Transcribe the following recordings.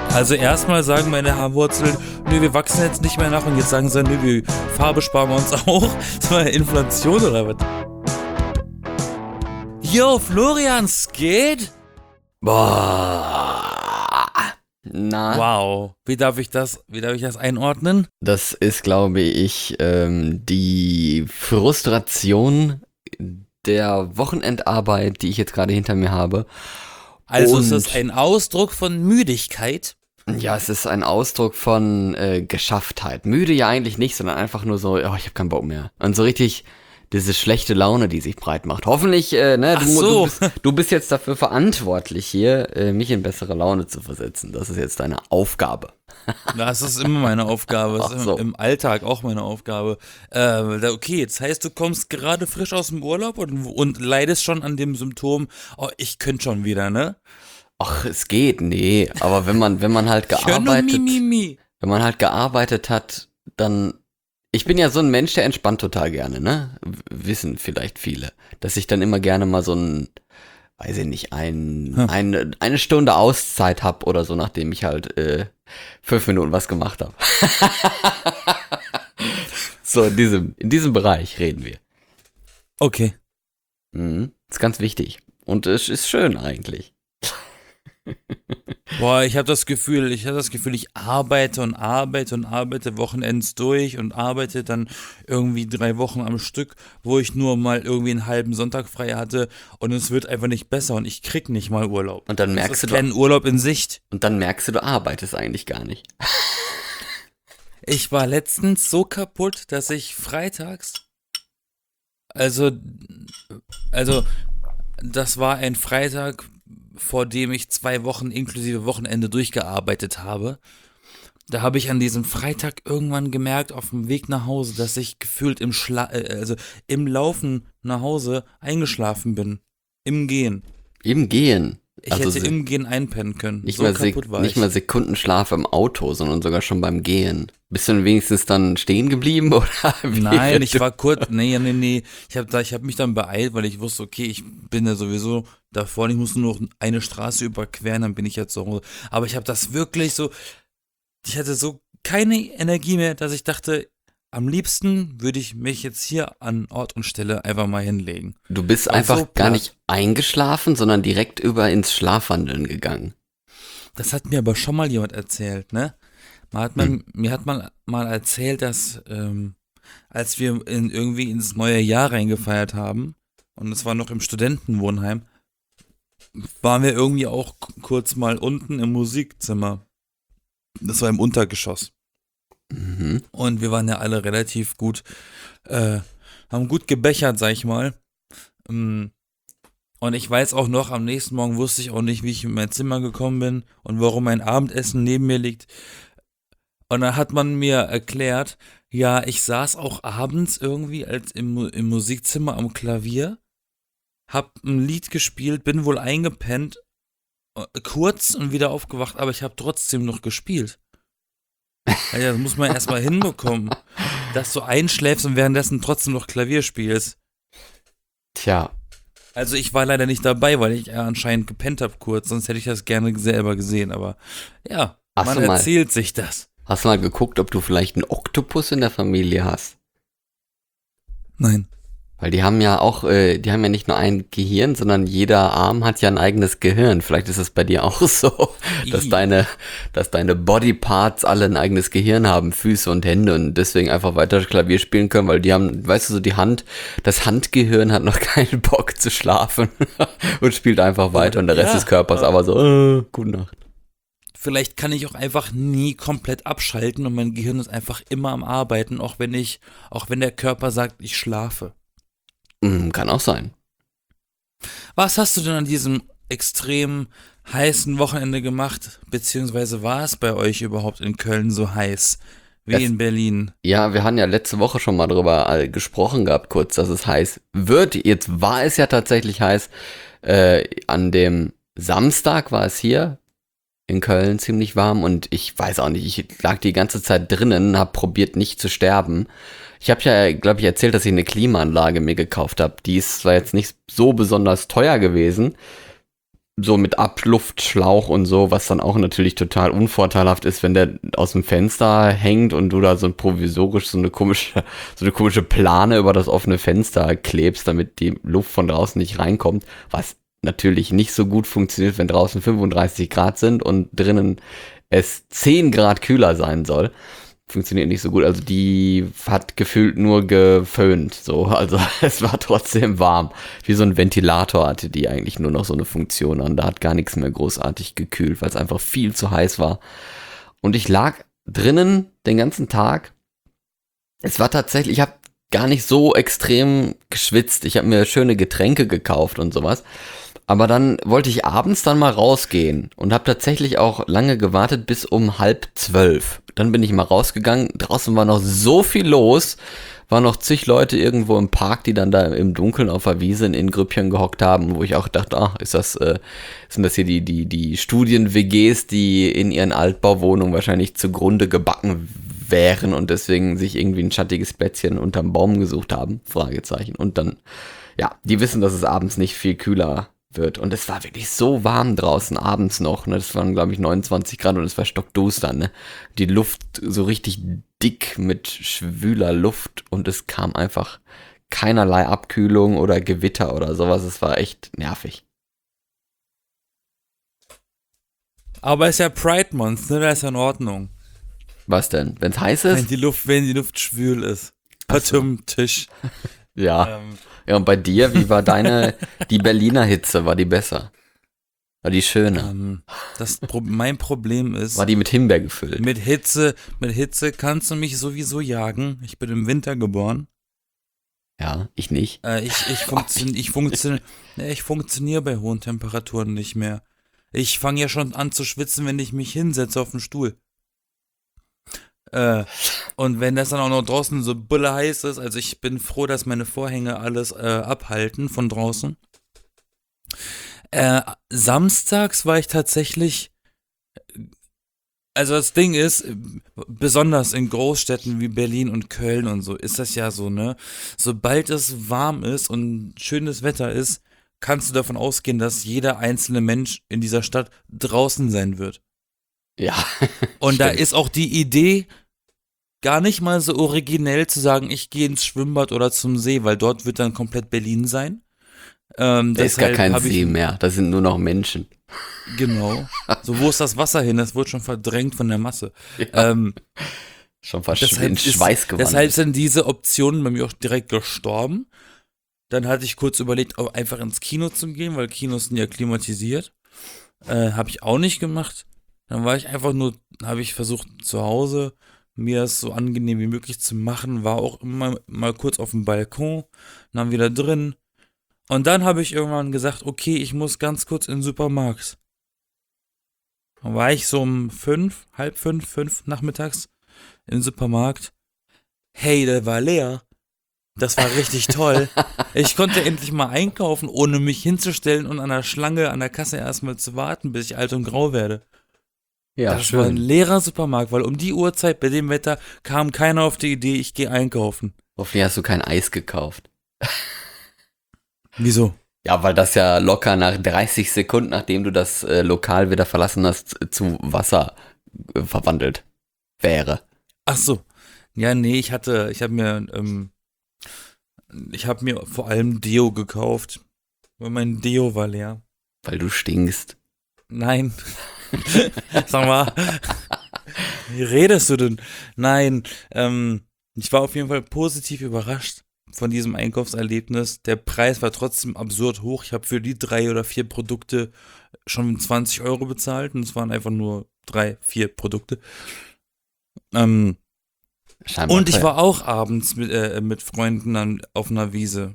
Also erstmal sagen meine Haarwurzeln, nö, wir wachsen jetzt nicht mehr nach und jetzt sagen sie, nö, die Farbe sparen wir uns auch. Das war Inflation oder was? Yo, Florian, es geht? Boah. Na, Wow, wie darf ich das einordnen? das ist, glaube ich, die Frustration der Wochenendarbeit, die ich jetzt gerade hinter mir habe. Also Und ist das ein Ausdruck von Müdigkeit? ja, es ist ein Ausdruck von Geschafftheit. Müde ja eigentlich nicht, sondern einfach nur so, oh, ich habe keinen Bock mehr. Und so richtig diese schlechte Laune, die sich breit macht. Hoffentlich, Ach so. du bist jetzt dafür verantwortlich hier, mich in bessere Laune zu versetzen. Das ist jetzt deine Aufgabe. Das ist immer meine Aufgabe, das Ach ist so. im Alltag auch meine Aufgabe. Okay, jetzt heißt, du kommst gerade frisch aus dem Urlaub und leidest schon an dem Symptom, oh, ich könnte schon wieder, ne? Ach, es geht, nee. Aber wenn man halt Ich höre nur Mimimi. wenn man halt gearbeitet hat, dann. Ich bin ja so ein Mensch, der entspannt total gerne, ne? Wissen vielleicht viele. Dass ich dann immer gerne mal so weiß ich nicht, eine Stunde Auszeit hab oder so, nachdem ich halt 5 Minuten was gemacht habe. So, in diesem Bereich reden wir. Okay. Ist ganz wichtig. Und es ist schön eigentlich. Boah, ich habe das Gefühl, ich arbeite und arbeite und arbeite Wochenends durch und arbeite dann irgendwie 3 Wochen am Stück, wo ich nur mal irgendwie einen halben Sonntag frei hatte und es wird einfach nicht besser und ich krieg nicht mal Urlaub. Und dann Es merkst ist du, kein Urlaub in Sicht. du arbeitest eigentlich gar nicht. Ich war letztens so kaputt, dass ich freitags, also, also, das war ein Freitag, vor dem ich 2 Wochen inklusive Wochenende durchgearbeitet habe. Da habe ich an diesem Freitag irgendwann gemerkt, auf dem Weg nach Hause, dass ich gefühlt im Laufen nach Hause eingeschlafen bin. Im Gehen. Im Gehen. Ich hätte im Gehen einpennen können. Nicht So mal, kaputt war nicht ich. mal Sekundenschlaf im Auto, sondern sogar schon beim Gehen. Bist du denn wenigstens dann stehen geblieben oder wie? Nein, ich war kurz, nee. Ich hab mich dann beeilt, weil ich wusste, okay, ich bin ja sowieso davor und ich muss nur noch eine Straße überqueren, dann bin ich ja zu Hause. Aber ich habe das wirklich so, ich hatte so keine Energie mehr, dass ich dachte, am liebsten würde ich mich jetzt hier an Ort und Stelle einfach mal hinlegen. Du bist War einfach so gar platt. nicht eingeschlafen, sondern direkt über ins Schlafwandeln gegangen. Das hat mir aber schon mal jemand erzählt, ne? Mir hat man mal erzählt, dass als wir irgendwie ins neue Jahr reingefeiert haben, und es war noch im Studentenwohnheim, waren wir irgendwie auch kurz mal unten im Musikzimmer. Das war im Untergeschoss. Mhm. Und wir waren ja alle relativ gut, haben gut gebechert, sag ich mal. Und ich weiß auch noch, am nächsten Morgen wusste ich auch nicht, wie ich in mein Zimmer gekommen bin und warum mein Abendessen neben mir liegt. Und dann hat man mir erklärt, ja, ich saß auch abends irgendwie im Musikzimmer am Klavier, hab ein Lied gespielt, bin wohl eingepennt, kurz und wieder aufgewacht, aber ich habe trotzdem noch gespielt. Ja, das muss man erstmal hinbekommen, dass du einschläfst und währenddessen trotzdem noch Klavier spielst. Tja, Also ich war leider nicht dabei, weil ich anscheinend gepennt habe kurz, sonst hätte ich das gerne selber gesehen, aber ja, Hast man du mal- erzählt sich das. hast du mal geguckt, ob du vielleicht einen Oktopus in der Familie hast? Nein. Weil die haben ja auch, die haben ja nicht nur ein Gehirn, sondern jeder Arm hat ja ein eigenes Gehirn. Vielleicht ist es bei dir auch so, dass Ih. deine Bodyparts alle ein eigenes Gehirn haben, Füße und Hände und deswegen einfach weiter Klavier spielen können, weil die haben, weißt du, so das Handgehirn hat noch keinen Bock zu schlafen und spielt einfach weiter und der Rest Ja. des Körpers aber so, gute Nacht. Vielleicht kann ich auch einfach nie komplett abschalten und mein Gehirn ist einfach immer am Arbeiten, auch wenn der Körper sagt, ich schlafe. Kann auch sein. Was hast du denn an diesem extrem heißen Wochenende gemacht? Beziehungsweise war es bei euch überhaupt in Köln so heiß wie Es- in Berlin? Ja, wir hatten ja letzte Woche schon mal drüber gesprochen gehabt, kurz, dass es heiß wird. Jetzt war es ja tatsächlich heiß. An dem Samstag war es hier in Köln ziemlich warm und ich weiß auch nicht, ich lag die ganze Zeit drinnen, habe probiert nicht zu sterben. Ich habe ja, glaube ich, erzählt, dass ich eine Klimaanlage mir gekauft habe. Die ist zwar jetzt nicht so besonders teuer gewesen, so mit Abluftschlauch und so, was dann auch natürlich total unvorteilhaft ist, wenn der aus dem Fenster hängt und du da so ein provisorisch so eine komische Plane über das offene Fenster klebst, damit die Luft von draußen nicht reinkommt, was natürlich nicht so gut funktioniert, wenn draußen 35 Grad sind und drinnen es 10 Grad kühler sein soll. Funktioniert nicht so gut. Also die hat gefühlt nur geföhnt. So, also es war trotzdem warm. Wie so ein Ventilator hatte die eigentlich nur noch so eine Funktion an. Da hat gar nichts mehr großartig gekühlt, weil es einfach viel zu heiß war. Und ich lag drinnen den ganzen Tag. Es war tatsächlich, ich habe gar nicht so extrem geschwitzt. Ich habe mir schöne Getränke gekauft und sowas. Aber dann wollte ich abends dann mal rausgehen und habe tatsächlich auch lange gewartet bis um 11:30. Dann bin ich mal rausgegangen. Draußen war noch so viel los. Waren noch zig Leute irgendwo im Park, die dann da im Dunkeln auf der Wiese in Grüppchen gehockt haben, wo ich auch dachte, sind das hier die Studien-WGs, die in ihren Altbauwohnungen wahrscheinlich zugrunde gebacken wären und deswegen sich irgendwie ein schattiges Plätzchen unterm Baum gesucht haben? Fragezeichen. Und dann, ja, die wissen, dass es abends nicht viel kühler wird. Und es war wirklich so warm draußen abends noch. Ne? Das waren, glaube ich, 29 Grad und es war stockduster. Ne? Die Luft so richtig dick mit schwüler Luft und es kam einfach keinerlei Abkühlung oder Gewitter oder sowas. Es war echt nervig. Aber ist ja Pride Month, ne? Da ist ja in Ordnung. Was denn? Wenn es heiß Wenn ist? wenn die Luft schwül ist. Ach so. Am Tisch. Ja. Ja, und bei dir, wie war die Berliner Hitze, war die besser? War die schöner? Mein Problem ist, War die mit Himbeer gefüllt? mit Hitze kannst du mich sowieso jagen. Ich bin im Winter geboren. Ja, ich nicht. Ich funktioniere bei hohen Temperaturen nicht mehr. Ich fange ja schon an zu schwitzen, wenn ich mich hinsetze auf den Stuhl. Und wenn das dann auch noch draußen so bulle heiß ist, also ich bin froh, dass meine Vorhänge alles abhalten von draußen. Samstags war ich tatsächlich, also das Ding ist, besonders in Großstädten wie Berlin und Köln und so, ist das ja so, ne? Sobald es warm ist und schönes Wetter ist, kannst du davon ausgehen, dass jeder einzelne Mensch in dieser Stadt draußen sein wird. Ja. Und da stimmt. ist auch die Idee gar nicht mal so originell zu sagen, ich gehe ins Schwimmbad oder zum See, weil dort wird dann komplett Berlin sein. Da ist gar kein See mehr, da sind nur noch Menschen. Genau. So, wo ist das Wasser hin? Das wurde schon verdrängt von der Masse. Ja, schon fast in Schweiß gewandelt. Deshalb sind diese Optionen bei mir auch direkt gestorben. Dann hatte ich kurz überlegt, auch einfach ins Kino zu gehen, weil Kinos sind ja klimatisiert. Habe ich auch nicht gemacht. Dann habe ich versucht zu Hause mir das so angenehm wie möglich zu machen, war auch immer mal kurz auf dem Balkon, dann wieder drin. Und dann habe ich irgendwann gesagt, okay, ich muss ganz kurz in den Supermarkt. Dann war ich so um 5 nachmittags im Supermarkt. Hey, der war leer. Das war richtig toll. Ich konnte endlich mal einkaufen, ohne mich hinzustellen und an der Schlange, an der Kasse erstmal zu warten, bis ich alt und grau werde. Ja, das war ein leerer Supermarkt, weil um die Uhrzeit bei dem Wetter kam keiner auf die Idee, ich gehe einkaufen. Hoffentlich hast du kein Eis gekauft. Wieso? Ja, weil das ja locker nach 30 Sekunden, nachdem du das Lokal wieder verlassen hast, zu Wasser verwandelt wäre. Ach so. Ja, nee, ich habe mir vor allem Deo gekauft, weil mein Deo war leer. Weil du stinkst. Nein. Sag mal, wie redest du denn? Nein, ich war auf jeden Fall positiv überrascht von diesem Einkaufserlebnis. Der Preis war trotzdem absurd hoch. Ich habe für die 3 oder 4 Produkte schon 20 € bezahlt und es waren einfach nur 3, 4 Produkte. Und ich war auch abends mit Freunden auf einer Wiese.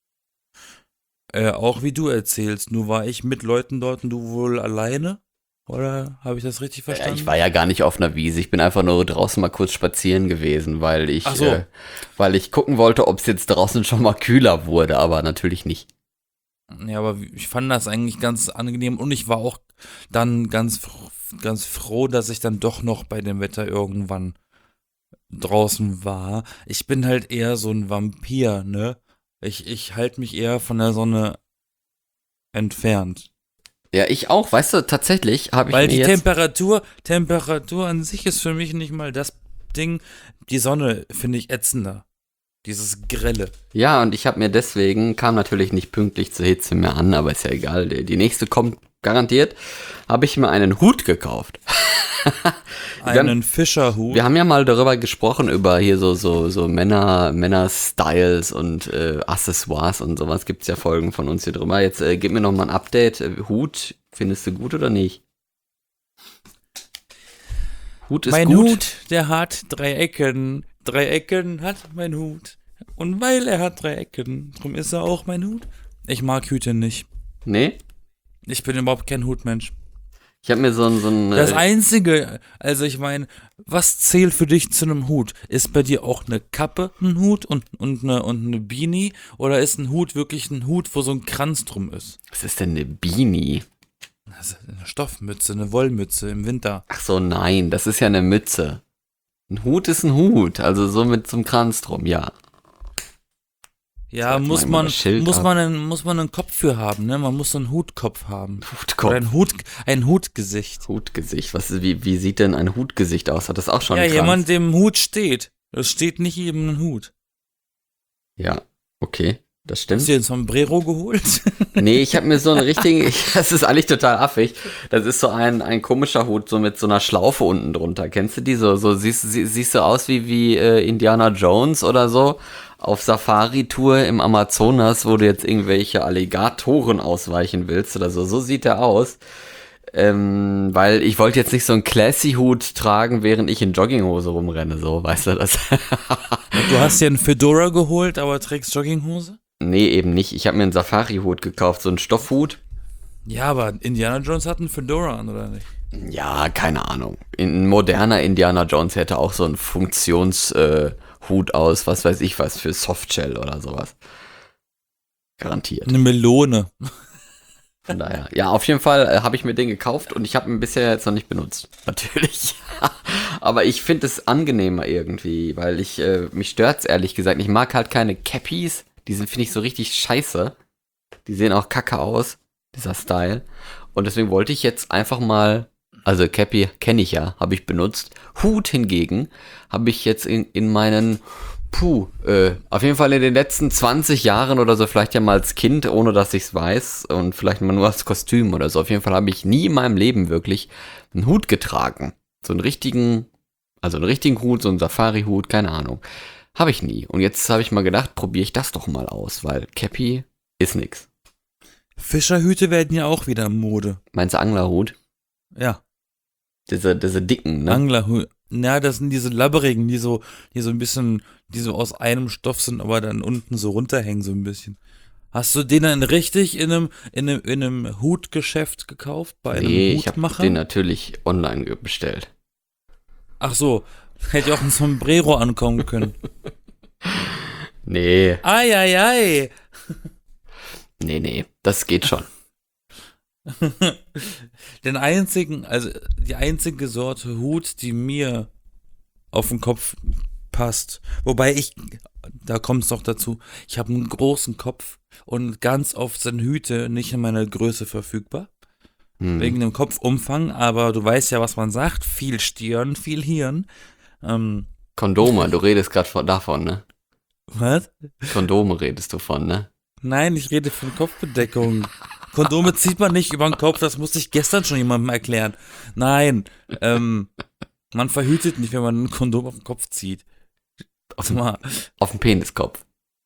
Auch wie du erzählst, nur war ich mit Leuten dort und du wohl alleine? Oder habe ich das richtig verstanden? Ja, ich war ja gar nicht auf einer Wiese. Ich bin einfach nur draußen mal kurz spazieren gewesen, weil ich gucken wollte, ob es jetzt draußen schon mal kühler wurde, aber natürlich nicht. Ja, aber ich fand das eigentlich ganz angenehm und ich war auch dann ganz froh, dass ich dann doch noch bei dem Wetter irgendwann draußen war. Ich bin halt eher so ein Vampir, ne? Ich halte mich eher von der Sonne entfernt. Ja, ich auch. Weißt du, tatsächlich habe ich Weil mir die jetzt... Temperatur an sich ist für mich nicht mal das Ding. Die Sonne finde ich ätzender. Dieses Grelle. Ja, und ich habe mir deswegen, kam natürlich nicht pünktlich zur Hitze mehr an, aber ist ja egal, die nächste kommt garantiert, habe ich mir einen Hut gekauft. Einen Fischerhut. Wir haben ja mal darüber gesprochen, über hier so Männer-Styles und Accessoires und sowas. Gibt's ja Folgen von uns hier drüber. Jetzt gib mir noch mal ein Update. Hut, findest du gut oder nicht? Hut ist mein gut. Hut, der hat 3 Ecken. 3 Ecken hat mein Hut. Und weil er hat 3 Ecken, drum ist er auch mein Hut. Ich mag Hüte nicht. Nee? Ich bin überhaupt kein Hutmensch. Ich habe mir so ein Das Einzige, also ich meine, was zählt für dich zu einem Hut? Ist bei dir auch eine Kappe ein Hut und eine Beanie? Oder ist ein Hut wirklich ein Hut, wo so ein Kranz drum ist? was ist denn eine Beanie? Also eine Stoffmütze, eine Wollmütze im Winter. Ach so, nein, das ist ja eine Mütze. Ein Hut ist ein Hut, also so mit so einem Kranz drum, ja. Ja, Jetzt muss mach ich mal man, das Schild muss ab. man einen Kopf für haben, ne? Man muss so einen Hutkopf haben. Hutkopf. Oder ein Hutgesicht. Hutgesicht. Wie sieht denn ein Hutgesicht aus? Hat das auch schon Ja, einen Kranz? jemand, dem Hut steht. Das steht nicht jedem ein Hut. Ja, okay, das Hast stimmt. du dir ein Sombrero geholt? Nee, ich habe mir so einen richtigen, das ist eigentlich total affig. Das ist so ein komischer Hut, so mit so einer Schlaufe unten drunter. Kennst du die? So siehst du aus wie Indiana Jones oder so auf Safari-Tour im Amazonas, wo du jetzt irgendwelche Alligatoren ausweichen willst oder so. So sieht er aus. Weil ich wollte jetzt nicht so einen Classy-Hut tragen, während ich in Jogginghose rumrenne, so, weißt du das? Du hast dir einen Fedora geholt, aber trägst Jogginghose? Nee, eben nicht. Ich habe mir einen Safari-Hut gekauft, so einen Stoffhut. Ja, aber Indiana Jones hat einen Fedora an, oder nicht? Ja, keine Ahnung. Ein moderner Indiana Jones hätte auch so einen Funktionshut aus, was weiß ich was, für Softshell oder sowas. Garantiert. Eine Melone. Von daher. Ja, auf jeden Fall habe ich mir den gekauft und ich habe ihn bisher jetzt noch nicht benutzt. Natürlich. Aber ich finde es angenehmer irgendwie, weil mich stört's ehrlich gesagt. Ich mag halt keine Cappies. Die finde ich so richtig scheiße. Die sehen auch kacke aus, dieser Style. Und deswegen wollte ich jetzt einfach mal, also Cappy kenne ich ja, habe ich benutzt. Hut hingegen habe ich jetzt in meinen, auf jeden Fall in den letzten 20 Jahren oder so, vielleicht ja mal als Kind, ohne dass ich es weiß und vielleicht mal nur als Kostüm oder so. Auf jeden Fall habe ich nie in meinem Leben wirklich einen Hut getragen. So einen richtigen Hut, so einen Safari-Hut, keine Ahnung. Habe ich nie. Und jetzt habe ich mal gedacht, probiere ich das doch mal aus, weil Cappy ist nix. Fischerhüte werden ja auch wieder Mode. Meinst du Anglerhut? Ja, Diese dicken, ne? Anglerhüte. Ja, das sind diese labberigen, die so ein bisschen, die so aus einem Stoff sind, aber dann unten so runterhängen so ein bisschen. Hast du den dann richtig in einem Hutgeschäft gekauft? Bei einem Nee, ich habe Hutmacher? den natürlich online bestellt. Ach so, hätte ja auch ein Sombrero ankommen können. Nee, Eieiei. nee, das geht schon. Die einzige Sorte Hut, die mir auf den Kopf passt. Wobei da kommt es noch dazu, ich habe einen großen Kopf und ganz oft sind Hüte nicht in meiner Größe verfügbar. Wegen dem Kopfumfang, aber du weißt ja, was man sagt. Viel Stirn, viel Hirn. Kondome, du redest gerade davon, ne? Was? Kondome redest du von, ne? Nein, ich rede von Kopfbedeckung. Kondome zieht man nicht über den Kopf, das musste ich gestern schon jemandem erklären. Nein, man verhütet nicht, wenn man ein Kondom auf den Kopf zieht. Auf dem Peniskopf.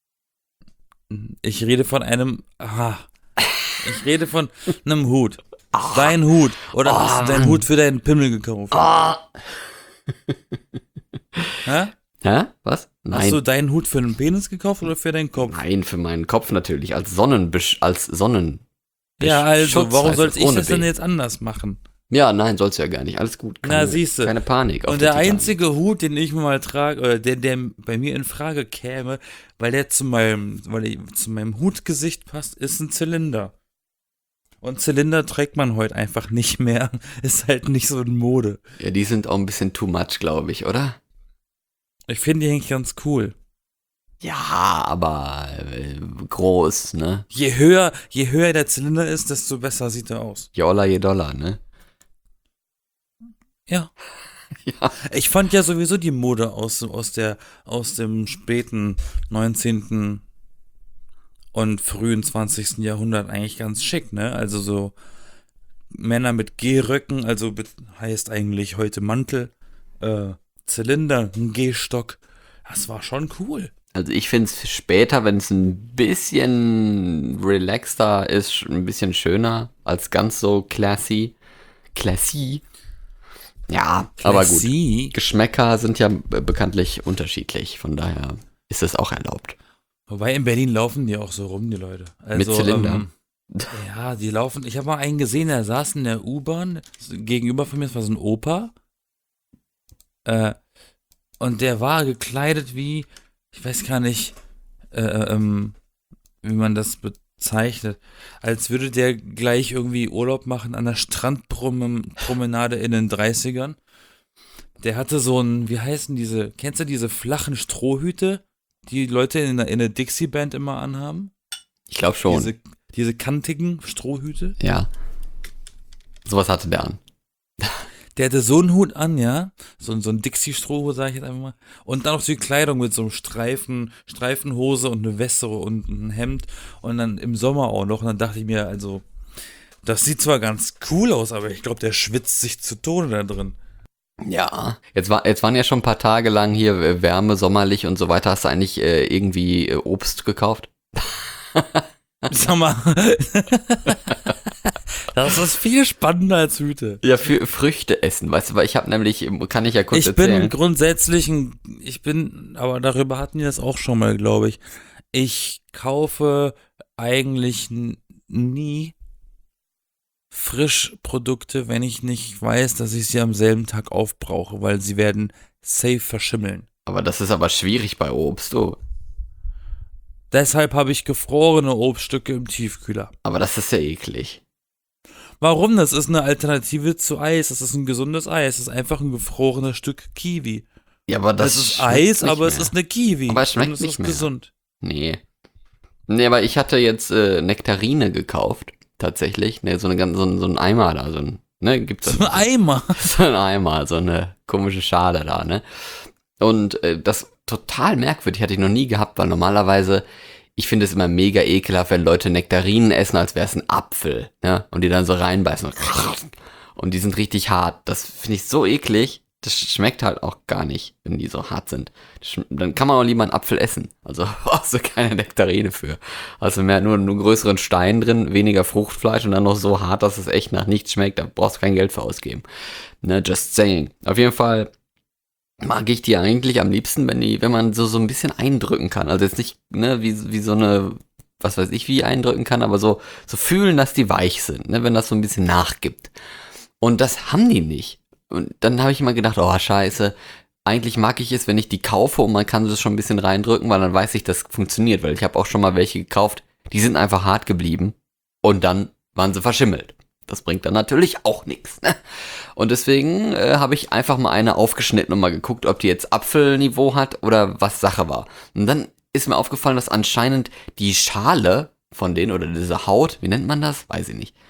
Ich rede von ich rede von einem Hut. Dein Hut. Oder hast du deinen Hut für deinen Pimmel gekauft? Hä? Hä? Was? Nein. Hast du deinen Hut für den Penis gekauft oder für deinen Kopf? Nein, für meinen Kopf natürlich. Als Sonnen. Ja, also, Schutz warum heißt sollte es, ich ohne das denn B. jetzt anders machen? Ja, nein, sollst du ja gar nicht. Alles gut. Na, siehste. Keine Panik. Und der einzige Hut, den ich mal trage, oder der bei mir in Frage käme, weil der zu meinem Hutgesicht passt, ist ein Zylinder. Und Zylinder trägt man heute einfach nicht mehr. Ist halt nicht so in Mode. Ja, die sind auch ein bisschen too much, glaube ich, oder? Ich finde die eigentlich ganz cool. Ja, aber groß, ne? Je höher der Zylinder ist, desto besser sieht er aus. Je Dollar, ne? Ja. Ja. Ich fand ja sowieso die Mode aus dem späten 19. und frühen 20. Jahrhundert eigentlich ganz schick, ne? Also so Männer mit Gehröcken, also heißt eigentlich heute Mantel, Zylinder, ein Gehstock. Das war schon cool. Also ich finde es später, wenn es ein bisschen relaxter ist, ein bisschen schöner als ganz so classy. Classy. Ja, aber gut. Classy. Geschmäcker sind ja bekanntlich unterschiedlich, von daher ist es auch erlaubt. Wobei in Berlin laufen die auch so rum, die Leute. Also, Mit Zylinder. Ja, die laufen. Ich habe mal einen gesehen, der saß in der U-Bahn gegenüber von mir, das war so ein Opa. Und der war gekleidet wie, ich weiß gar nicht, wie man das bezeichnet, als würde der gleich irgendwie Urlaub machen an der Strandpromenade in den 30ern. Der hatte so ein, wie heißen kennst du diese flachen Strohhüte, die Leute in der Dixie-Band immer anhaben? Ich glaube schon. Diese kantigen Strohhüte? Ja. Sowas hatte der an. Der hatte so einen Hut an, ja. So ein Dixie-Strohhut, sag ich jetzt einfach mal. Und dann noch so die Kleidung mit so einem Streifenhose und eine Weste und ein Hemd. Und dann im Sommer auch noch. Und dann dachte ich mir, also, das sieht zwar ganz cool aus, aber ich glaube, der schwitzt sich zu Tode da drin. Ja. Jetzt waren ja schon ein paar Tage lang hier Wärme, sommerlich und so weiter. Hast du eigentlich irgendwie Obst gekauft? Sag mal. Das ist viel spannender als Hüte. Ja, für Früchte essen, weißt du, weil kann ich ja kurz erzählen. Aber darüber hatten wir das auch schon mal, glaube ich. Ich kaufe eigentlich nie Frischprodukte, wenn ich nicht weiß, dass ich sie am selben Tag aufbrauche, weil sie werden safe verschimmeln. Aber das ist aber schwierig bei Obst, oh. Deshalb habe ich gefrorene Obststücke im Tiefkühler. Aber das ist ja eklig. Warum? Das ist eine Alternative zu Eis. Das ist ein gesundes Eis. Das ist einfach ein gefrorenes Stück Kiwi. Ja, aber das ist Eis, aber es ist eine Kiwi. Aber es schmeckt und es nicht ist mehr. Gesund. Nee, aber ich hatte jetzt Nektarine gekauft, tatsächlich. Ne, so ein Eimer da, gibt's So ein Eimer. So ein Eimer, so eine komische Schale da, ne? Und das total merkwürdig, hatte ich noch nie gehabt, weil normalerweise, ich finde es immer mega ekelhaft, wenn Leute Nektarinen essen, als wäre es ein Apfel, ne? Und die dann so reinbeißen. Und die sind richtig hart. Das finde ich so eklig. Das schmeckt halt auch gar nicht, wenn die so hart sind. Dann kann man auch lieber einen Apfel essen. Also brauchst du keine Nektarine für. Also mehr nur einen größeren Stein drin, weniger Fruchtfleisch und dann noch so hart, dass es echt nach nichts schmeckt. Da brauchst du kein Geld für ausgeben. Ne, just saying. Auf jeden Fall mag ich die eigentlich am liebsten, wenn man so ein bisschen eindrücken kann. Also jetzt nicht, ne, wie so eine, was weiß ich, wie eindrücken kann, aber so fühlen, dass die weich sind, ne, wenn das so ein bisschen nachgibt. Und das haben die nicht. Und dann habe ich immer gedacht, oh scheiße, eigentlich mag ich es, wenn ich die kaufe und man kann das schon ein bisschen reindrücken, weil dann weiß ich, das funktioniert, weil ich habe auch schon mal welche gekauft, die sind einfach hart geblieben und dann waren sie verschimmelt. Das bringt dann natürlich auch nichts. Ne? Und deswegen habe ich einfach mal eine aufgeschnitten und mal geguckt, ob die jetzt Apfelniveau hat oder was Sache war. Und dann ist mir aufgefallen, dass anscheinend die Schale von denen oder diese Haut, wie nennt man das? Weiß ich nicht.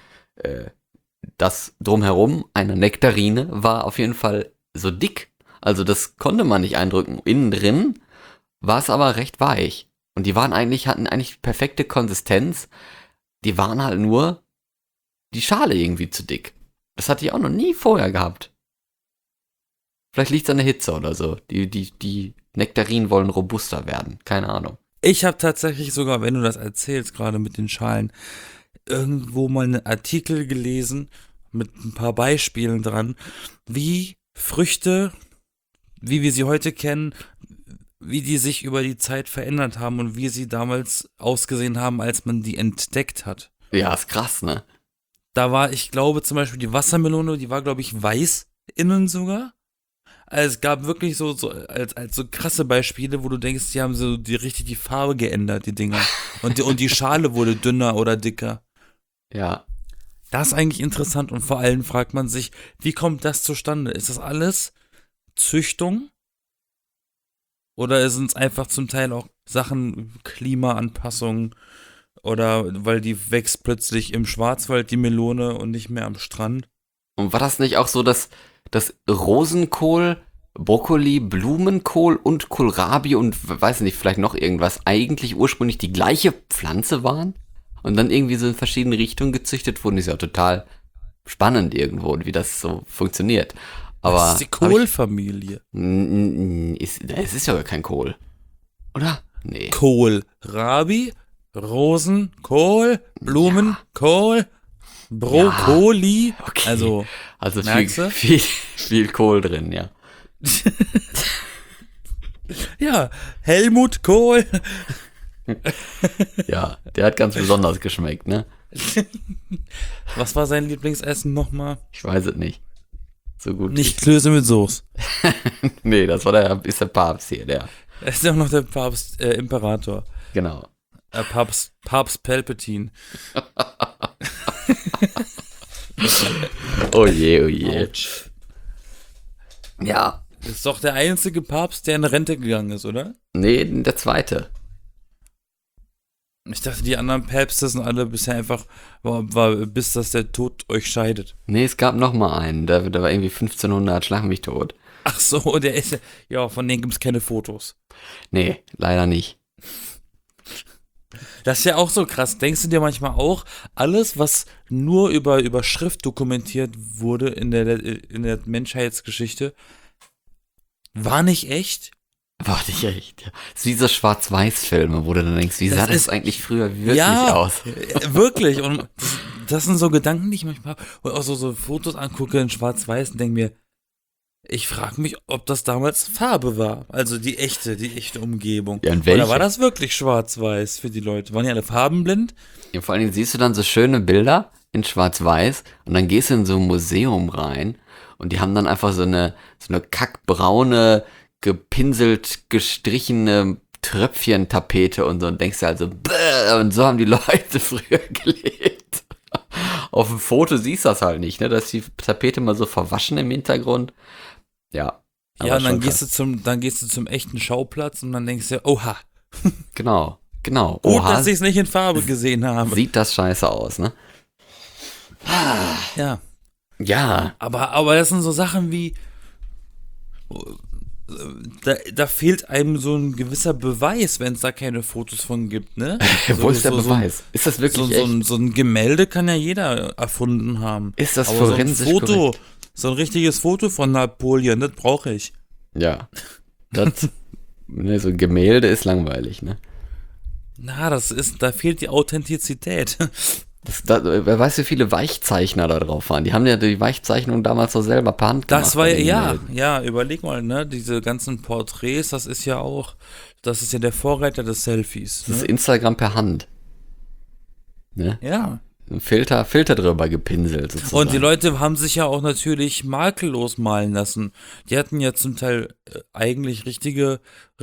Das drumherum, eine Nektarine, war auf jeden Fall so dick. Also das konnte man nicht eindrücken. Innen drin war es aber recht weich. Und die hatten eigentlich perfekte Konsistenz. Die waren halt nur die Schale irgendwie zu dick. Das hatte ich auch noch nie vorher gehabt. Vielleicht liegt es an der Hitze oder so. Die Nektarinen wollen robuster werden. Keine Ahnung. Ich habe tatsächlich sogar, wenn du das erzählst, gerade mit den Schalen, irgendwo mal einen Artikel gelesen mit ein paar Beispielen dran, wie Früchte, wie wir sie heute kennen, wie die sich über die Zeit verändert haben und wie sie damals ausgesehen haben, als man die entdeckt hat. Ja, ist krass, ne? Da war, ich glaube, zum Beispiel die Wassermelone, die war, glaube ich, weiß innen sogar. Also es gab wirklich so als so krasse Beispiele, wo du denkst, die haben so richtig die Farbe geändert, die Dinger. Und die Schale wurde dünner oder dicker. Ja. Das ist eigentlich interessant und vor allem fragt man sich, wie kommt das zustande? Ist das alles Züchtung? Oder sind es einfach zum Teil auch Sachen, Klimaanpassung oder weil die wächst plötzlich im Schwarzwald, die Melone und nicht mehr am Strand. Und war das nicht auch so, dass Rosenkohl, Brokkoli, Blumenkohl und Kohlrabi und weiß nicht, vielleicht noch irgendwas eigentlich ursprünglich die gleiche Pflanze waren? Und dann irgendwie so in verschiedene Richtungen gezüchtet wurden? Ist ja total spannend irgendwo, wie das so funktioniert. Aber Das ist die Kohlfamilie. Es ist ja gar kein Kohl. Oder? Nee. Kohlrabi, Rosen, Kohl, Blumen, Kohl, Brokkoli. Okay. Also, Also merkst du? viel Kohl drin, ja. ja, Helmut Kohl. Ja, der hat ganz besonders geschmeckt, ne? Was war sein Lieblingsessen nochmal? Ich weiß es nicht. So gut. Nicht Klöße mit Soße. Nee, ist der Papst hier, der. Er ist ja auch noch der Papst, Imperator. Genau. Papst Palpatine. Oh je, oh je. Autsch. Ja. Das ist doch der einzige Papst, der in Rente gegangen ist, oder? Nee, der zweite. Ich dachte, die anderen Päpste sind alle bisher einfach, bis dass der Tod euch scheidet. Nee, es gab noch mal einen, der war irgendwie 1500, schlag mich tot. Ach so, der ist ja, von denen gibt es keine Fotos. Nee, leider nicht. Das ist ja auch so krass. Denkst du dir manchmal auch, alles, was nur über Schrift dokumentiert wurde in der Menschheitsgeschichte, war nicht echt? War nicht echt, ja. Das ist wie so Schwarz-Weiß-Filme, wo du dann denkst, wie sah das eigentlich früher wirklich aus? Wirklich. Und das sind so Gedanken, die ich manchmal habe. Und auch so Fotos angucke in Schwarz-Weiß und denke mir, ich frage mich, ob das damals Farbe war. Also die echte Umgebung. Ja, und welche? Oder war das wirklich Schwarz-Weiß für die Leute? Waren die alle farbenblind? Ja, vor allen Dingen siehst du dann so schöne Bilder in Schwarz-Weiß und dann gehst du in so ein Museum rein und die haben dann einfach so eine kackbraune, gepinselt, gestrichene Tröpfchentapete und so und denkst du also, bäh, und so haben die Leute früher gelebt. Auf dem Foto siehst du das halt nicht, ne? Da ist die Tapete mal so verwaschen im Hintergrund. Ja. Ja, und dann gehst du zum echten Schauplatz und dann denkst du, oha. Genau. Gut, Oha, dass ich es nicht in Farbe gesehen habe. sieht das scheiße aus, ne? Ja. Ja. Aber das sind so Sachen wie, da fehlt einem so ein gewisser Beweis, wenn es da keine Fotos von gibt, ne? Wo ist der Beweis? Ist das wirklich echt? So ein Gemälde kann ja jeder erfunden haben. Ist das Aber forensisch so ein Foto, korrekt? so ein richtiges Foto von Napoleon, das brauche ich. Ja. Das, ne, so ein Gemälde ist langweilig, ne? Na, da fehlt die Authentizität. Wer weiß, wie viele Weichzeichner da drauf waren. Die haben ja die Weichzeichnung damals so selber per Hand gemacht. Das war ja, überleg mal, ne, diese ganzen Porträts, das ist ja der Vorreiter des Selfies. Das ist Ne? Instagram per Hand. Ne? Ja. Ein Filter drüber gepinselt sozusagen. Und die Leute haben sich ja auch natürlich makellos malen lassen. Die hatten ja zum Teil eigentlich richtige,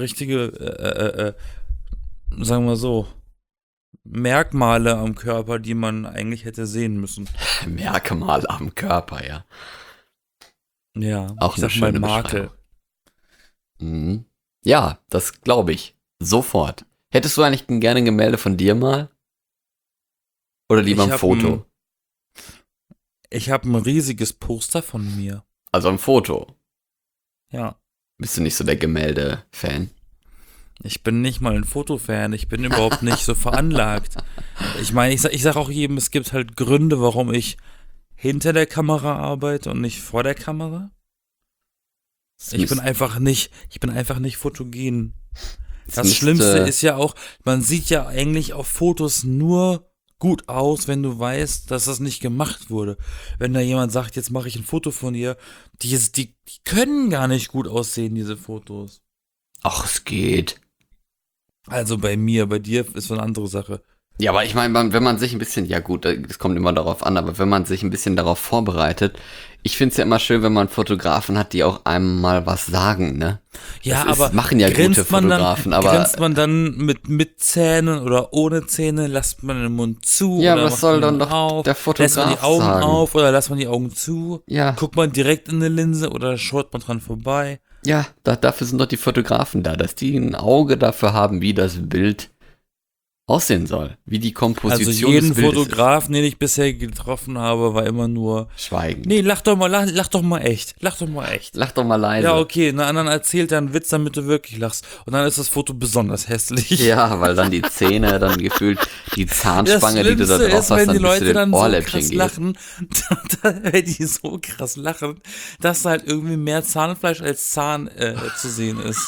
sagen wir so, Merkmale am Körper, die man eigentlich hätte sehen müssen. Merkmal am Körper, ja. Ja, Auch ich eine sag mal schöne Makel. Mhm. Ja, das glaube ich. Sofort. Hättest du eigentlich gerne ein Gemälde von dir mal? Oder lieber ein Foto? Ich habe ein riesiges Poster von mir. Also ein Foto. Ja. Bist du nicht so der Gemälde-Fan? Ich bin nicht mal ein Fotofan, ich bin überhaupt nicht so veranlagt. Ich meine, ich sag auch jedem, es gibt halt Gründe, warum ich hinter der Kamera arbeite und nicht vor der Kamera. Ich bin einfach nicht fotogen. Das Schlimmste ist ja auch, man sieht ja eigentlich auf Fotos nur gut aus, wenn du weißt, dass das nicht gemacht wurde. Wenn da jemand sagt, jetzt mache ich ein Foto von dir, die können gar nicht gut aussehen, diese Fotos. Ach, es geht. Also bei mir, bei dir ist so eine andere Sache. Ja, aber ich meine, wenn man sich ein bisschen, ja gut, das kommt immer darauf an, aber wenn man sich ein bisschen darauf vorbereitet, ich finde es ja immer schön, wenn man Fotografen hat, die auch einem mal was sagen, ne? Ja, das aber machen ja gute Fotografen, aber grinst man dann mit Zähnen oder ohne Zähne, lässt man den Mund zu ja, oder was soll dann doch auf, der Fotograf lässt man die Augen sagen? auf oder lässt man die Augen zu? Ja. Guckt man direkt in eine Linse oder schaut man dran vorbei? Ja, dafür sind doch die Fotografen da, dass die ein Auge dafür haben, wie das Bild aussehen soll, wie die Komposition Also jeden des Bildes Fotografen, den ich bisher getroffen habe, war immer nur, ist. Schweigen. nee, lach doch mal echt, lach doch mal echt. Lach doch mal leise. Ja, okay, einer anderen erzählt dann einen Witz, damit du wirklich lachst. Und dann ist das Foto besonders hässlich. Ja, weil dann die Zähne, dann gefühlt die Zahnspange, die du da drauf hast, wenn dann die bis zu Leute den dann so Ohrläppchen krass geht. lachen, wenn die so krass lachen, dass halt irgendwie mehr Zahnfleisch als Zahn zu sehen ist.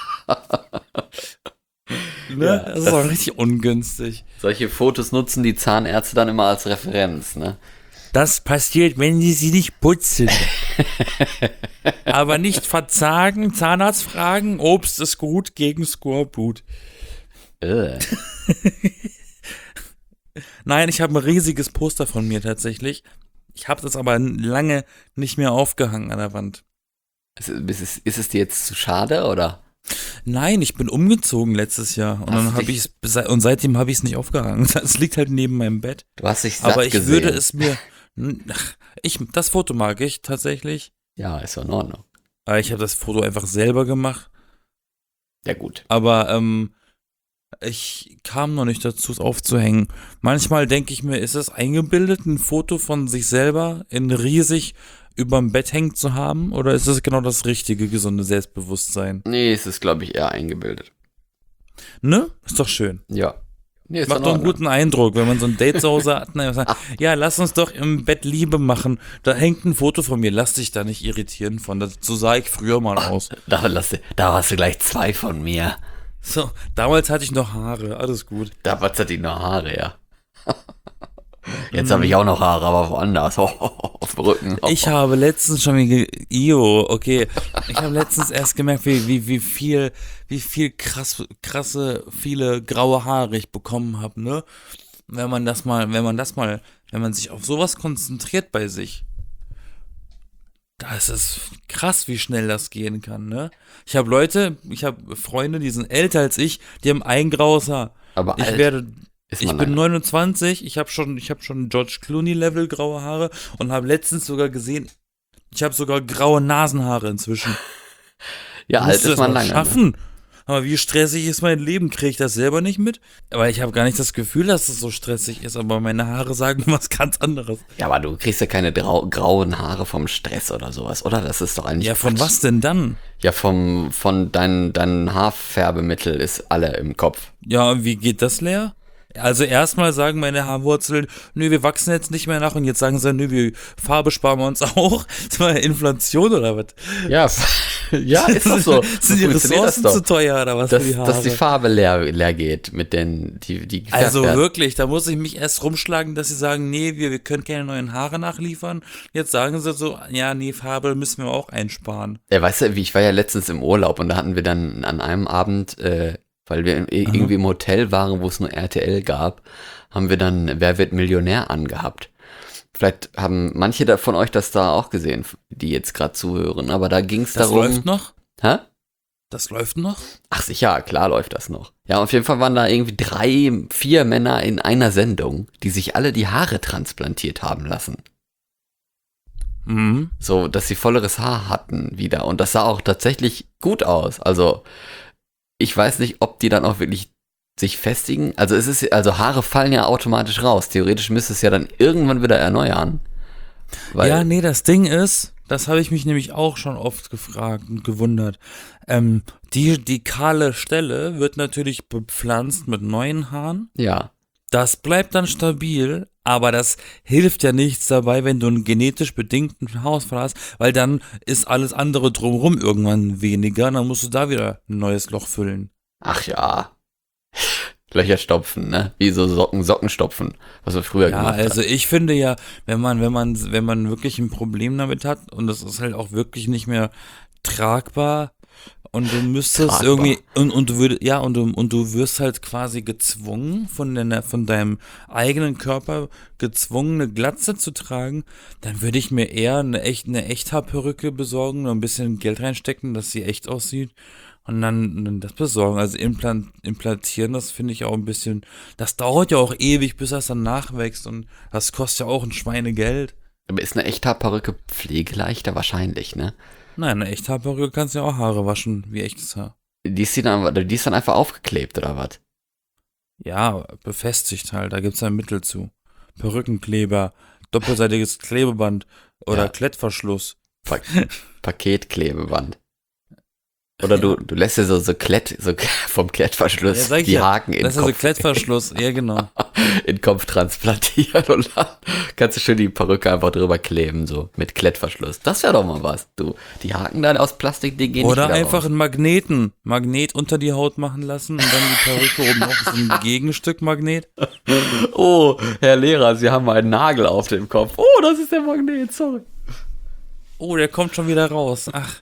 Ne? Ja, das ist auch richtig ungünstig. Solche Fotos nutzen die Zahnärzte dann immer als Referenz, ne? Das passiert, wenn sie nicht putzen. Aber nicht verzagen, Zahnarzt fragen, Obst ist gut gegen Skorbut. Nein, ich habe ein riesiges Poster von mir tatsächlich. Ich habe das aber lange nicht mehr aufgehangen an der Wand. Ist es dir jetzt zu schade, oder? Nein, ich bin umgezogen letztes Jahr und dann habe ich und seitdem habe ich es nicht aufgehangen. Es liegt halt neben meinem Bett. Du hast dich satt Aber ich gesehen. würde es mir das Foto mag ich tatsächlich. Ja, ist doch in Ordnung. Aber ich habe das Foto einfach selber gemacht. Ja, gut. Aber ich kam noch nicht dazu, es aufzuhängen. Manchmal denke ich mir, ist es eingebildet, ein Foto von sich selber in riesig überm Bett hängen zu haben? Oder ist es genau das richtige, gesunde Selbstbewusstsein? Nee, es ist, glaube ich, eher eingebildet. Ne? Ist doch schön. Ja. Nee, ist Macht in doch einen Ordnung. guten Eindruck, wenn man so ein Date zu Hause hat. Und sagt, ja, lass uns doch im Bett Liebe machen. Da hängt ein Foto von mir. Lass dich da nicht irritieren von. So sah ich früher mal aus. Da hast du gleich 2 von mir. So, damals hatte ich noch Haare. Alles gut. Damals hatte ich noch Haare, ja. Jetzt habe ich auch noch Haare, aber woanders. Auf dem Rücken. Ich habe letztens schon okay. Ich habe letztens erst gemerkt, wie viel krasse, viele graue Haare ich bekommen habe, ne? Wenn man sich auf sowas konzentriert bei sich, da ist es krass, wie schnell das gehen kann, ne? Ich habe Freunde, die sind älter als ich, die haben ein graues Haar. Aber Ich bin 29, ich habe schon George Clooney-Level graue Haare und habe letztens sogar gesehen, ich habe sogar graue Nasenhaare inzwischen. Ja, alt Musst du ist das man mal lange. schaffen. Ne? Aber wie stressig ist mein Leben? Kriege ich das selber nicht mit? Aber ich habe gar nicht das Gefühl, dass es so stressig ist, aber meine Haare sagen was ganz anderes. Ja, aber du kriegst ja keine grauen Haare vom Stress oder sowas, oder? Das ist doch eigentlich Ja, von Quatsch. was denn dann? Ja, von dein Haarfärbemittel ist alle im Kopf. Ja, wie geht das leer? Also erstmal sagen meine Haarwurzeln, nö, wir wachsen jetzt nicht mehr nach und jetzt sagen sie, nö, Farbe sparen wir uns auch. Das war ja Inflation oder was? Ja, ja, ist doch so. Sind die Ressourcen zu teuer oder was für die Haare? Dass die Farbe leer geht mit die gefärbt Also werden. wirklich, da muss ich mich erst rumschlagen, dass sie sagen, nee, wir können keine neuen Haare nachliefern. Jetzt sagen sie so, ja, nee, Farbe müssen wir auch einsparen. Ja, weißt du, ich war ja letztens im Urlaub und da hatten wir dann an einem Abend, weil wir irgendwie im Hotel waren, wo es nur RTL gab, haben wir dann Wer wird Millionär angehabt. Vielleicht haben manche von euch das da auch gesehen, die jetzt gerade zuhören, aber da ging es darum. Das läuft noch? Hä? Das läuft noch? Ach sicher, klar läuft das noch. Ja, auf jeden Fall waren da irgendwie 3, 4 Männer in einer Sendung, die sich alle die Haare transplantiert haben lassen. Mhm. So, dass sie volleres Haar hatten wieder. Und das sah auch tatsächlich gut aus. Also, ich weiß nicht, ob die dann auch wirklich sich festigen. Also Haare fallen ja automatisch raus. Theoretisch müsste es ja dann irgendwann wieder erneuern. Weil, Ja, nee, das Ding ist, das habe ich mich nämlich auch schon oft gefragt und gewundert. Die kahle Stelle wird natürlich bepflanzt mit neuen Haaren. ja. Das bleibt dann stabil, aber das hilft ja nichts dabei, wenn du einen genetisch bedingten Haarausfall hast, weil dann ist alles andere drumherum irgendwann weniger, dann musst du da wieder ein neues Loch füllen. Ach ja. Löcher stopfen, ne? Wie so Socken stopfen, was wir früher Ja, gemacht haben. also ich finde ja, wenn man wirklich ein Problem damit hat und das ist halt auch wirklich nicht mehr tragbar und du müsstest Tragbar. irgendwie und du wirst halt quasi gezwungen von deinem eigenen Körper gezwungen, eine Glatze zu tragen, dann würde ich mir eher eine Echthaarperücke besorgen und ein bisschen Geld reinstecken, dass sie echt aussieht. Und dann das besorgen. Also implantieren, das finde ich auch ein bisschen, das dauert ja auch ewig, bis das dann nachwächst und das kostet ja auch ein Schweinegeld. Aber ist eine Echthaarperücke pflegeleichter? Wahrscheinlich, ne? Nein, eine Echthaarperücke kannst du ja auch Haare waschen, wie echtes Haar. Die ist dann einfach aufgeklebt, oder was? Ja, befestigt halt, da gibt's ein Mittel zu. Perückenkleber, doppelseitiges Klebeband oder Ja. Klettverschluss. Pa Paketklebeband. Oder du lässt dir so vom Klettverschluss Ja, sag ich die ja. Haken in den Das ist also Kopf, Klettverschluss, ja genau. in den Kopf transplantieren und dann kannst du schön die Perücke einfach drüber kleben, so mit Klettverschluss. Das wäre doch mal was. Du, die Haken dann aus Plastik, die gehen Oder nicht wieder einfach raus. einen Magnet unter die Haut machen lassen und dann die Perücke oben noch so ein Gegenstück Magnet. Oh, Herr Lehrer, Sie haben einen Nagel auf dem Kopf. Oh, das ist der Magnet, sorry. Oh, der kommt schon wieder raus. Ach.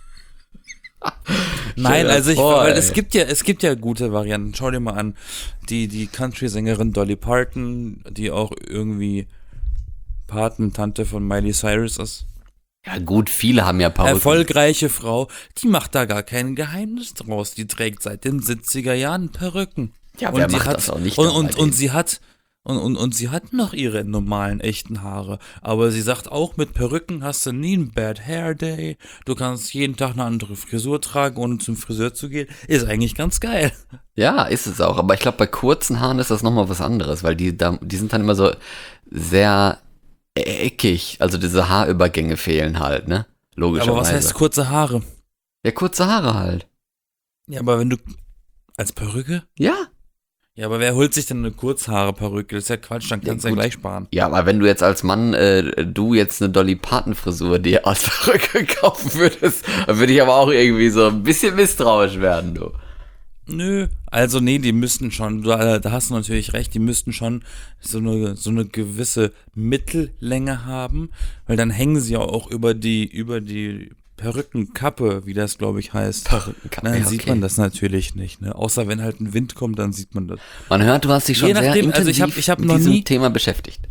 Nein, dir also vor, weil ey. es gibt ja gute Varianten. Schau dir mal an, die Country-Sängerin Dolly Parton, die auch irgendwie Patentante von Miley Cyrus ist. Ja gut, viele haben ja Perücken. Erfolgreiche Frau, die macht da gar kein Geheimnis draus. Die trägt seit den 70er Jahren Perücken. Ja, wer die macht hat, das auch nicht Und, dann bei und, denen? und sie hat und sie hat noch ihre normalen, echten Haare. Aber sie sagt auch, mit Perücken hast du nie einen Bad Hair Day. Du kannst jeden Tag eine andere Frisur tragen, ohne zum Friseur zu gehen. Ist eigentlich ganz geil. Ja, ist es auch. Aber ich glaube, bei kurzen Haaren ist das nochmal was anderes, weil die sind dann immer so sehr eckig. Also diese Haarübergänge fehlen halt, ne? Logischerweise. Aber was heißt kurze Haare? Ja, kurze Haare halt. Ja, aber wenn du als Perücke? Ja. Ja, aber wer holt sich denn eine Kurzhaare-Perücke? Das ist ja Quatsch, dann kannst du ja gut. gleich sparen. Ja, aber wenn du jetzt als Mann, du jetzt eine Dolly Parton-Frisur dir als Perücke kaufen würdest, dann würde ich aber auch irgendwie so ein bisschen misstrauisch werden, du. Nö, also nee, die müssten schon, da hast du natürlich recht, die müssten schon so eine gewisse Mittellänge haben, weil dann hängen sie ja auch über die Perückenkappe, wie das glaube ich heißt. Perückenkappe, Dann ja, sieht okay. man das natürlich nicht, ne? Außer wenn halt ein Wind kommt, dann sieht man das. Man hört, du hast dich schon Je sehr nachdem, intensiv also ich hab mit noch diesem nie- Thema beschäftigt.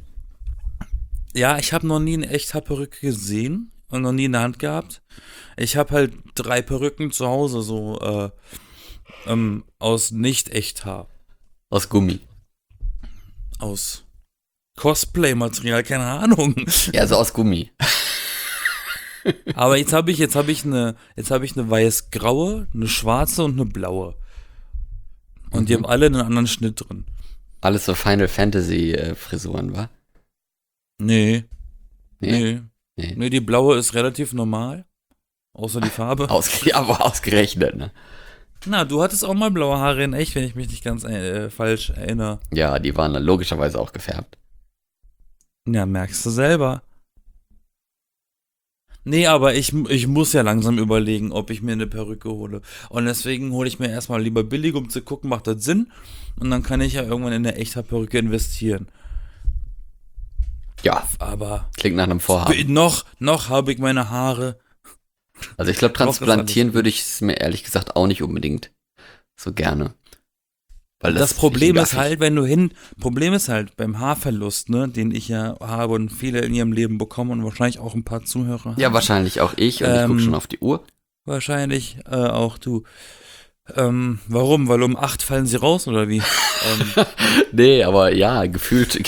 Ja, ich habe noch nie eine Echthaarperücke gesehen und noch nie in der Hand gehabt. Ich habe halt 3 Perücken zu Hause, so aus Nicht-Echthaar. Aus Gummi. Aus Cosplay-Material, keine Ahnung. Ja, so aus Gummi. Aber jetzt habe ich eine weiß-graue, eine schwarze und eine blaue. Und die haben alle einen anderen Schnitt drin. Alles so Final Fantasy Frisuren, wa? Nee. Nee. Nee, die blaue ist relativ normal. Außer die Farbe. Aber ausgerechnet, ne? Na, du hattest auch mal blaue Haare in echt, wenn ich mich nicht ganz falsch erinnere. Ja, die waren dann logischerweise auch gefärbt. Ja, merkst du selber. Nee, aber ich muss ja langsam überlegen, ob ich mir eine Perücke hole. Und deswegen hole ich mir erstmal lieber billig, um zu gucken, macht das Sinn? Und dann kann ich ja irgendwann in eine echte Perücke investieren. Ja, Aber klingt nach einem Vorhaben. noch habe ich meine Haare. Also ich glaube, Noch ist transplantieren alles gut. würde ich es mir ehrlich gesagt auch nicht unbedingt so gerne. Weil Das Problem ist ist halt, Problem ist halt beim Haarverlust, ne, den ich ja habe und viele in ihrem Leben bekommen und wahrscheinlich auch ein paar Zuhörer haben. Ja, wahrscheinlich auch ich und ich gucke schon auf die Uhr. Wahrscheinlich auch du. Warum? Weil um 8 fallen sie raus oder wie? Nee, aber ja, gefühlt.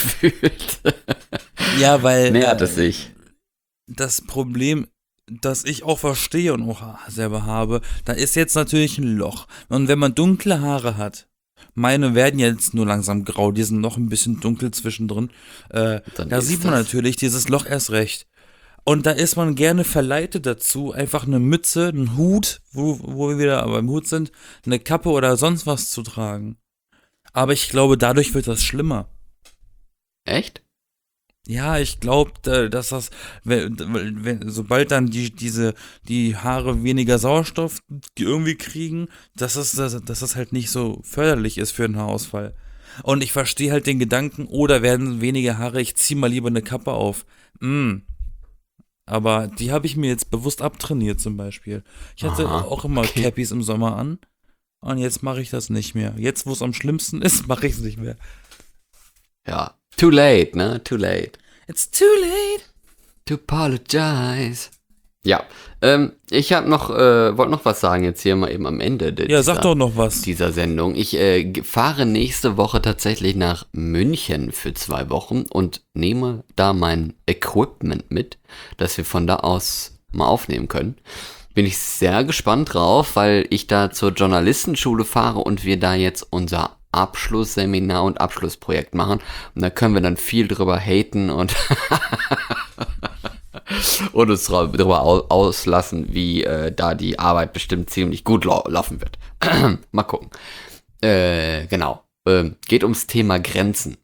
Ja, weil Nähert es sich. das Problem, das ich auch verstehe und auch selber habe, da ist jetzt natürlich ein Loch. Und wenn man dunkle Haare hat, meine werden jetzt nur langsam grau, die sind noch ein bisschen dunkel zwischendrin, Dann da ist sieht man das- natürlich dieses Loch erst recht. Und da ist man gerne verleitet dazu, einfach eine Mütze, einen Hut, wo wir wieder beim Hut sind, eine Kappe oder sonst was zu tragen. Aber ich glaube, dadurch wird das schlimmer. Echt? Ja, ich glaube, dass das, sobald dann die Haare weniger Sauerstoff irgendwie kriegen, dass das halt nicht so förderlich ist für den Haarausfall. Und ich verstehe halt den Gedanken, oh, da werden weniger Haare, ich zieh mal lieber eine Kappe auf. Aber die habe ich mir jetzt bewusst abtrainiert zum Beispiel. Ich hatte Aha, auch immer okay. Cappies im Sommer an und jetzt mache ich das nicht mehr. Jetzt, wo es am schlimmsten ist, mache ich es nicht mehr. Ja. Too late, ne? Too late. It's too late. To apologize. Ja, ich habe wollte noch was sagen jetzt hier mal eben am Ende Ja, sag doch noch was. dieser Sendung. Ich fahre nächste Woche tatsächlich nach München für 2 Wochen und nehme da mein Equipment mit, dass wir von da aus mal aufnehmen können. Bin ich sehr gespannt drauf, weil ich da zur Journalistenschule fahre und wir da jetzt unser Abschlussseminar und Abschlussprojekt machen. Und da können wir dann viel drüber haten und und uns darüber auslassen, wie da die Arbeit bestimmt ziemlich gut laufen wird. Mal gucken. Genau. Geht ums Thema Grenzen.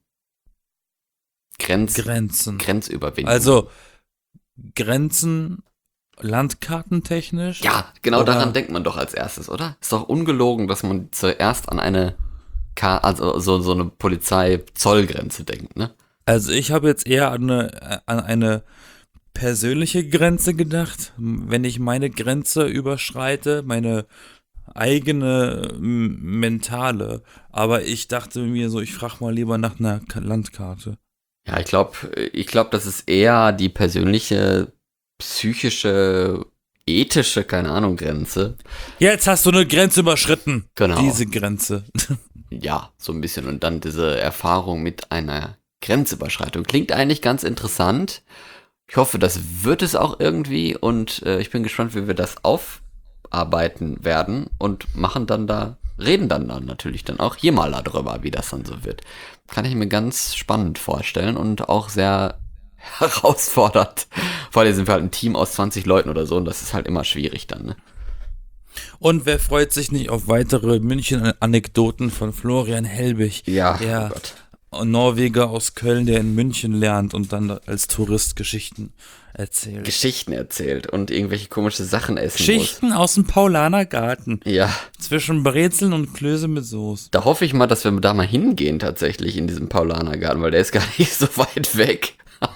Grenzen. Grenzüberwindung. Also, Grenzen landkartentechnisch? Ja, genau Oder? daran denkt man doch als erstes, oder? Ist doch ungelogen, dass man zuerst an eine so eine Polizei-Zollgrenze denkt, ne? Also, ich habe jetzt eher an eine persönliche Grenze gedacht, wenn ich meine Grenze überschreite, meine eigene mentale. Aber ich dachte mir so, ich frage mal lieber nach einer Landkarte. Ja, ich glaube, das ist eher die persönliche, psychische, ethische, keine Ahnung, Grenze. Jetzt hast du eine Grenze überschritten. Genau. Diese Grenze. Ja, so ein bisschen. Und dann diese Erfahrung mit einer Grenzüberschreitung. Klingt eigentlich ganz interessant. Ich hoffe, das wird es auch irgendwie. Und ich bin gespannt, wie wir das aufarbeiten werden und reden dann natürlich dann auch hier mal darüber, wie das dann so wird. Kann ich mir ganz spannend vorstellen und auch sehr herausfordernd. Vor allem sind wir halt ein Team aus 20 Leuten oder so und das ist halt immer schwierig dann, ne? Und wer freut sich nicht auf weitere München-Anekdoten von Florian Helbig? Ja, der oh Gott. Norweger aus Köln, der in München lernt und dann als Tourist Geschichten erzählt. Geschichten erzählt und irgendwelche komische Sachen essen Geschichten aus dem Paulanergarten. muss. Ja, Zwischen Brezeln und Klöße mit Soße. da hoffe ich mal, dass wir da mal hingehen tatsächlich in diesem Paulanergarten, weil der ist gar nicht so weit weg.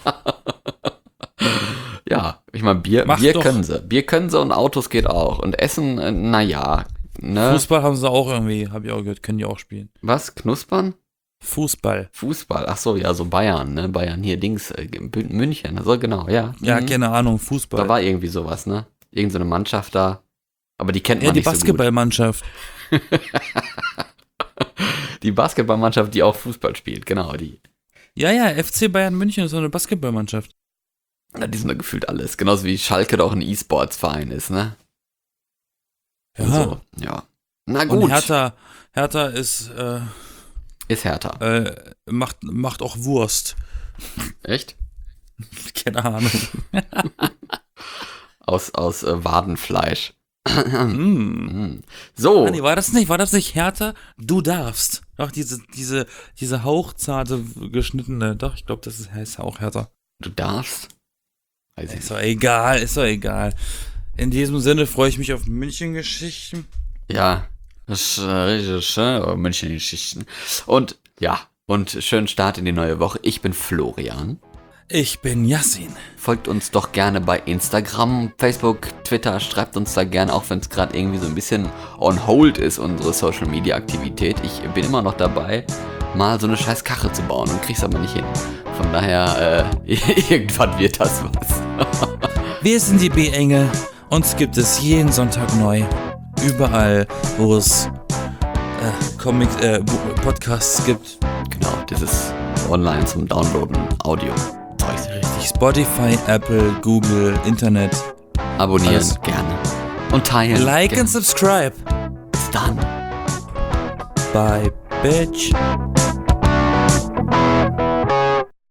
Ja, ich meine, Bier doch. können sie. Bier können sie und Autos geht auch. Und Essen, naja. Ne? Fußball haben sie auch irgendwie, habe ich auch gehört, können die auch spielen. Was? Knuspern? Fußball. Fußball. Ach so, ja, so Bayern, ne? Bayern hier, Dings, München. Also genau, ja. Ja, Mhm. keine Ahnung, Fußball. Da war irgendwie sowas, ne? Irgend so eine Mannschaft da. Aber die kennt ja, man die nicht Basketballmannschaft. so gut. Die Basketballmannschaft, die auch Fußball spielt, genau, die. Ja, FC Bayern München ist so eine Basketballmannschaft. Ja, die sind da gefühlt alles. Genauso wie Schalke doch ein E-Sports-Verein ist, ne? Ja. So, ja. Na gut. Und Hertha ist, Ist härter. macht auch Wurst. Echt? Keine Ahnung. Aus Wadenfleisch. Mm. So. Nee, war das nicht Hertha? Du darfst. Doch, diese hauchzarte, geschnittene, doch, ich glaube, heißt auch Hertha. Du darfst? Weiß ich Ist doch egal. In diesem Sinne freue ich mich auf München-Geschichten. Ja. Das ist richtig schön. München-Geschichten. Und ja. Und schönen Start in die neue Woche. Ich bin Florian. Ich bin Yassin. Folgt uns doch gerne bei Instagram, Facebook, Twitter. Schreibt uns da gerne, auch wenn es gerade irgendwie so ein bisschen on hold ist, unsere Social-Media-Aktivität. Ich bin immer noch dabei, mal so eine scheiß Kache zu bauen und krieg's aber nicht hin. Von daher, irgendwann wird das was. Wir sind die B-Engel. Uns gibt es jeden Sonntag neu. Überall, wo es Podcasts gibt. Genau, das ist online zum Downloaden, Audio. Richtig. Spotify, Apple, Google, Internet. Abonnieren Alles. gerne. Und teilen. Like gerne. and subscribe. Bis dann. Bye, bitch.